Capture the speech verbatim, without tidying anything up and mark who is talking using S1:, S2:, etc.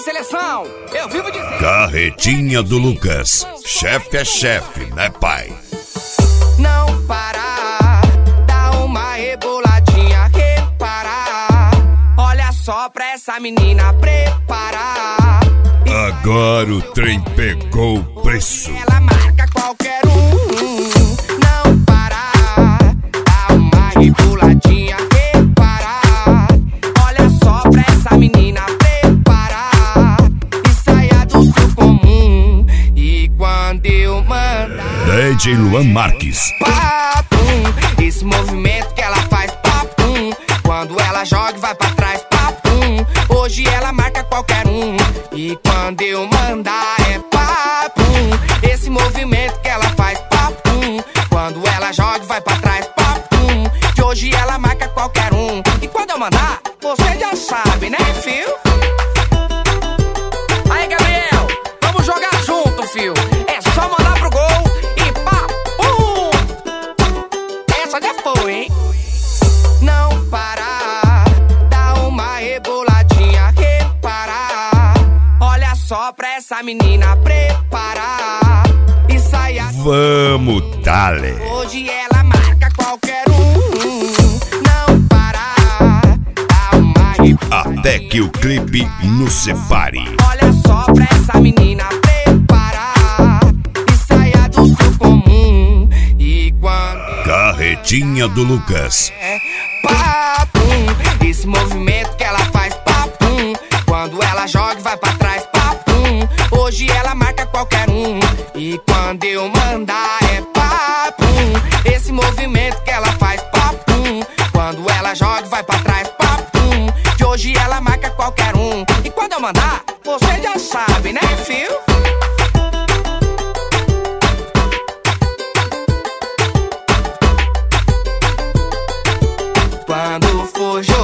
S1: seleção, eu vivo dizendo.
S2: Carretinha do Lucas. Chefe é chefe, né, pai?
S1: Não parar, dá uma reboladinha, reparar. Olha só pra essa menina preparar.
S2: Agora o trem pegou o preço.
S1: Ela marca qualquer um. Não parar, dá uma reboladinha, reparar. Olha só pra essa menina preparar e saia do seu comum. E quando eu mandar
S2: D J Luan Marques.
S1: Papum, esse movimento que ela faz, papum. Quando ela joga e vai pra trás, papum. Hoje ela marca qualquer um. E quando eu mandar é papum, esse movimento que ela faz, papum. Quando ela joga e vai pra trás, papum. Que hoje ela marca qualquer um. E quando eu mandar, você já sabe, né, fio? Aí, Gabriel, vamos jogar junto, fio. É só mandar pro gol e papum. Essa já foi, hein? Não parar, dá uma reboladinha, reparar. Olha só pra essa menina preparar e saia.
S2: Vamos, dale.
S1: Hoje ela marca qualquer um. Não parar, dá uma reboladinha.
S2: Até que o clipe nos separe.
S1: Olha só pra essa menina preparar e saia do seu comum. E quando
S2: Carretinha do Lucas.
S1: é papum, esse movimento que ela faz, papum. Quando ela joga e vai pra trás, papum. Hoje ela marca qualquer um. E quando eu mandar é papum, esse movimento que ela faz, papum. Quando ela joga e vai pra trás, papum. Que hoje ela marca qualquer um. E quando eu mandar, você já sabe, né, fio? Quando for jogar